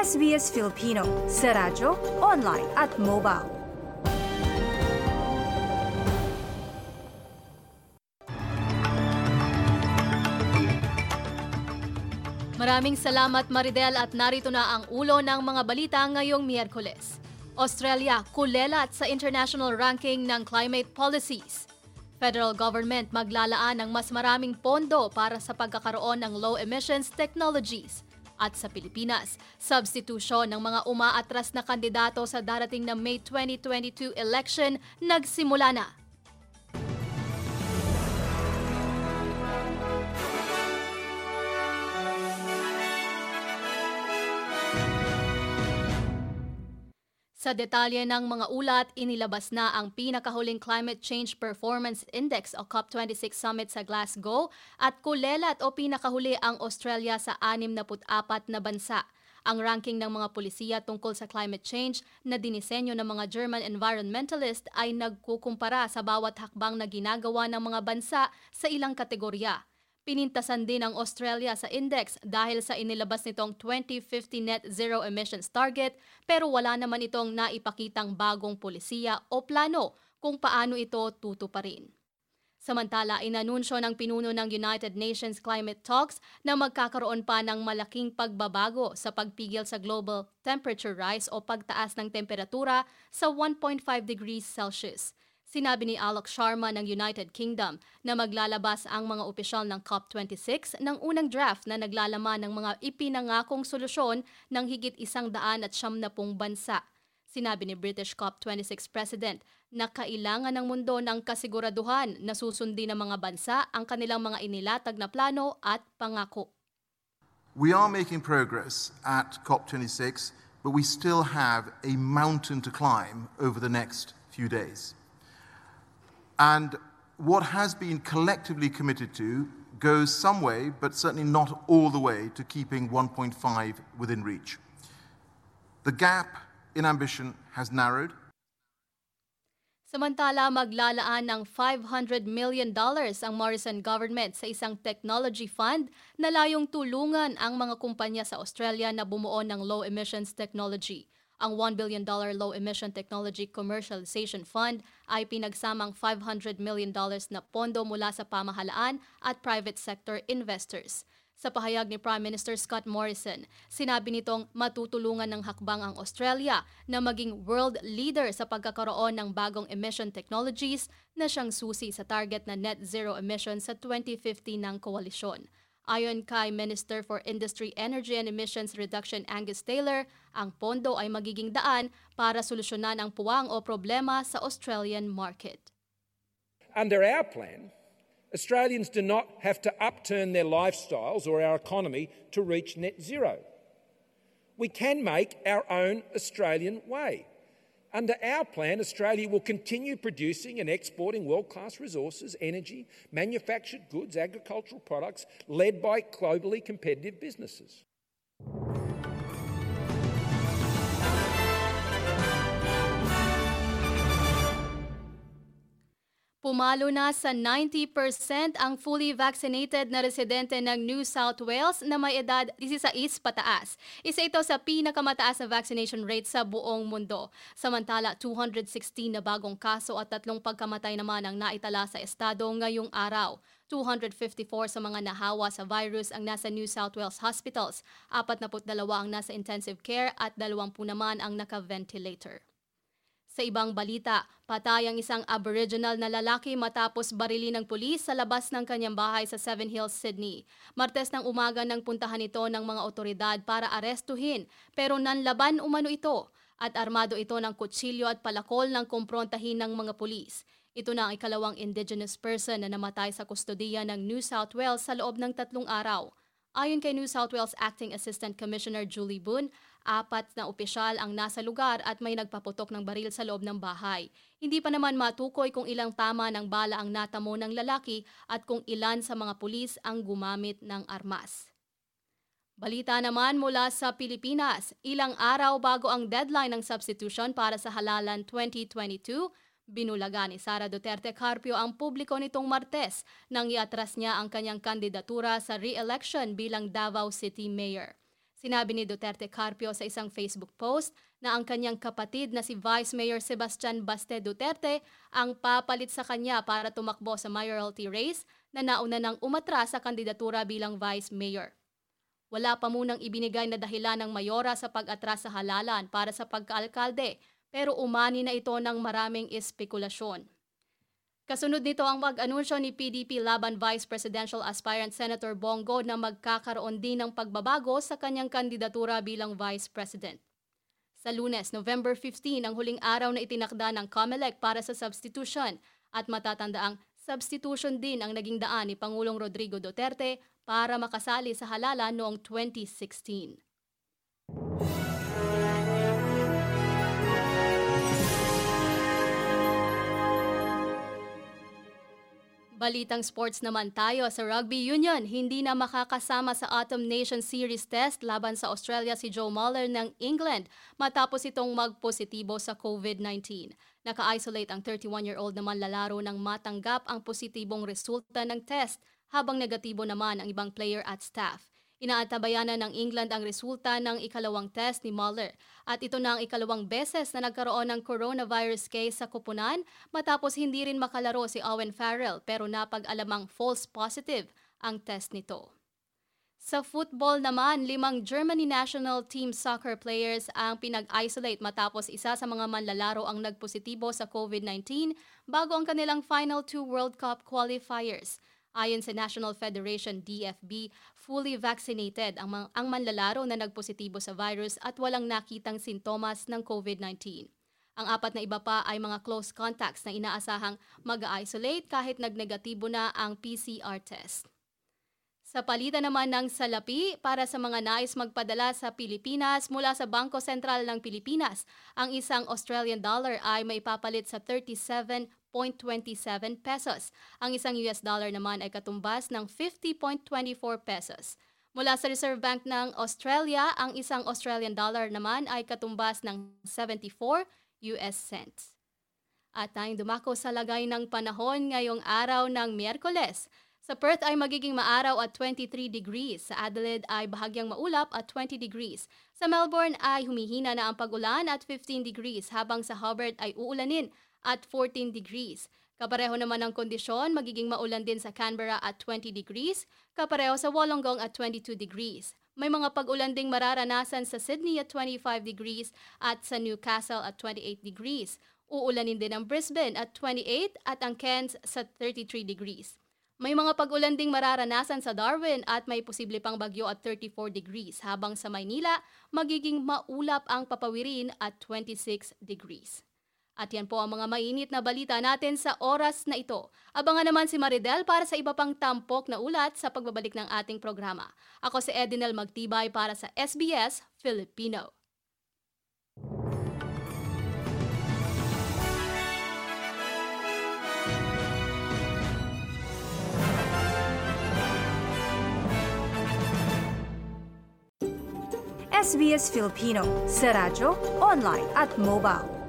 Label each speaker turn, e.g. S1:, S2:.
S1: SBS Filipino sa radyo, online at mobile.
S2: Maraming salamat Maridel at narito na ang ulo ng mga balita ngayong Miyerkules. Australia kulelat sa international ranking ng climate policies. Federal government maglalaan ng mas maraming pondo para sa pagkakaroon ng low emissions technologies. At sa Pilipinas, substitusyon ng mga umaatras na kandidato sa darating na May 2022 election nagsimula na. Sa detalye ng mga ulat, inilabas na ang pinakahuling Climate Change Performance Index o COP26 Summit sa Glasgow at kulelat o pinakahuli ang Australia sa 64 na bansa. Ang ranking ng mga pulisiya tungkol sa climate change na dinisenyo ng mga German environmentalist ay nagkukumpara sa bawat hakbang na ginagawa ng mga bansa sa ilang kategorya. Pinintasan din ang Australia sa index dahil sa inilabas nitong 2050 net zero emissions target pero wala naman itong naipakitang bagong polisiya o plano kung paano ito tutuparin. Samantala, inanunsyo ng pinuno ng United Nations Climate Talks na magkakaroon pa ng malaking pagbabago sa pagpigil sa global temperature rise o pagtaas ng temperatura sa 1.5 degrees Celsius. Sinabi ni Alok Sharma ng United Kingdom na maglalabas ang mga opisyal ng COP26 ng unang draft na naglalaman ng mga ipinangakong solusyon ng higit 170 bansa. Sinabi ni British COP26 President na kailangan ng mundo ng kasiguraduhan na susundin ng mga bansa ang kanilang mga inilatag na plano at pangako.
S3: We are making progress at COP26, but we still have a mountain to climb over the next few days. And what has been collectively committed to goes some way, but certainly not all the way, to keeping 1.5 within reach. The gap in ambition has narrowed.
S2: Samantala, maglalaan ng $500 million ang Morrison government sa isang technology fund na layong tulungan ang mga kumpanya sa Australia na bumuo ng low emissions technology. Ang $1 billion Low Emission Technology Commercialization Fund ay pinagsamang $500 million na pondo mula sa pamahalaan at private sector investors. Sa pahayag ni Prime Minister Scott Morrison, sinabi nitong matutulungan ng hakbang ang Australia na maging world leader sa pagkakaroon ng bagong emission technologies na siyang susi sa target na net zero emissions sa 2050 ng koalisyon. Ayon kay Minister for Industry, Energy and Emissions Reduction Angus Taylor, ang pondo ay magiging daan para solusyonan ang puwang o problema sa Australian market.
S4: Under our plan, Australians do not have to upturn their lifestyles or our economy to reach net zero. We can make our own Australian way. Under our plan, Australia will continue producing and exporting world-class resources, energy, manufactured goods, agricultural products, led by globally competitive businesses.
S2: Pumalo na sa 90% ang fully vaccinated na residente ng New South Wales na may edad 16 pataas. Isa ito sa pinakamataas na vaccination rate sa buong mundo. Samantala, 216 na bagong kaso at 3 pagkamatay naman ang naitala sa estado ngayong araw. 254 sa mga nahawa sa virus ang nasa New South Wales hospitals, 42 ang nasa intensive care at 20 naman ang naka-ventilator. Sa ibang balita, patay ang isang Aboriginal na lalaki matapos barilin ng pulis sa labas ng kanyang bahay sa Seven Hills, Sydney. Martes ng umaga nang puntahan ito ng mga otoridad para arestuhin, pero nanlaban umano ito at armado ito ng kutsilyo at palakol nang kumprontahin ng mga pulis. Ito na ang ikalawang Indigenous person na namatay sa kustodiya ng New South Wales sa loob ng 3 araw. Ayon kay New South Wales Acting Assistant Commissioner Julie Boone, 4 na opisyal ang nasa lugar at may nagpaputok ng baril sa loob ng bahay. Hindi pa naman matukoy kung ilang tama ng bala ang natamo ng lalaki at kung ilan sa mga pulis ang gumamit ng armas. Balita naman mula sa Pilipinas, ilang araw bago ang deadline ng substitution para sa halalan 2022, binulaga ni Sara Duterte Carpio ang publiko nitong Martes nang iatras niya ang kanyang kandidatura sa re-election bilang Davao City Mayor. Sinabi ni Duterte Carpio sa isang Facebook post na ang kanyang kapatid na si Vice Mayor Sebastian Baste Duterte ang papalit sa kanya para tumakbo sa mayoralty race na nauna nang umatras sa kandidatura bilang Vice Mayor. Wala pa munang ibinigay na dahilan ng mayora sa pag-atras sa halalan para sa pagkaalkalde, pero umani na ito ng maraming espekulasyon. Kasunod nito ang mag-anunsyo ni PDP laban Vice Presidential Aspirant Senator Bongo na magkakaroon din ng pagbabago sa kanyang kandidatura bilang Vice President. Sa Lunes, November 15, ang huling araw na itinakda ng COMELEC para sa substitution at matatandaang substitution din ang naging daan ni Pangulong Rodrigo Duterte para makasali sa halalan noong 2016. Balitang sports naman tayo sa Rugby Union. Hindi na makakasama sa Autumn Nation Series test laban sa Australia si Joe Muller ng England matapos itong magpositibo sa COVID-19. Naka-isolate ang 31-year-old naman lalaro nang matanggap ang positibong resulta ng test habang negatibo naman ang ibang player at staff. Inaantabayan na ng England ang resulta ng ikalawang test ni Muller at ito na ang ikalawang beses na nagkaroon ng coronavirus case sa koponan matapos hindi rin makalaro si Owen Farrell pero napag-alamang false positive ang test nito. Sa football naman, 5 Germany national team soccer players ang pinag-isolate matapos isa sa mga manlalaro ang nagpositibo sa COVID-19 bago ang kanilang final 2 World Cup qualifiers. Ayon sa National Federation DFB, fully vaccinated ang manlalaro na nagpositibo sa virus at walang nakitang sintomas ng COVID-19. Ang 4 na iba pa ay mga close contacts na inaasahang mag-isolate kahit nagnegatibo na ang PCR test. Sa palitan naman ng salapi, para sa mga nais magpadala sa Pilipinas mula sa Bangko Sentral ng Pilipinas, ang isang Australian dollar ay maipapalit sa 37.27 pesos. Ang isang US dollar naman ay katumbas ng 50.24 pesos. Mula sa Reserve Bank ng Australia, ang isang Australian dollar naman ay katumbas ng 74 US cents. At tayong dumako sa lagay ng panahon ngayong araw ng Miyerkules. Sa Perth ay magiging maaraw at 23 degrees. Sa Adelaide ay bahagyang maulap at 20 degrees. Sa Melbourne ay humihina na ang pag-ulan at 15 degrees, habang sa Hobart ay uulanin at 14 degrees. Kapareho naman ang kondisyon, magiging maulan din sa Canberra at 20 degrees, kapareho sa Wollongong at 22 degrees. May mga pag-ulan ding mararanasan sa Sydney at 25 degrees at sa Newcastle at 28 degrees. Uulanin din ang Brisbane at 28 at ang Cairns sa 33 degrees. May mga pag-ulan ding mararanasan sa Darwin at may posible pang bagyo at 34 degrees, habang sa Maynila magiging maulap ang papawirin at 26 degrees. At yan po ang mga mainit na balita natin sa oras na ito. Abangan naman si Maridel para sa iba pang tampok na ulat sa pagbabalik ng ating programa. Ako si Edinel Magtibay para sa SBS Filipino.
S1: SBS Filipino sa radyo, online at mobile.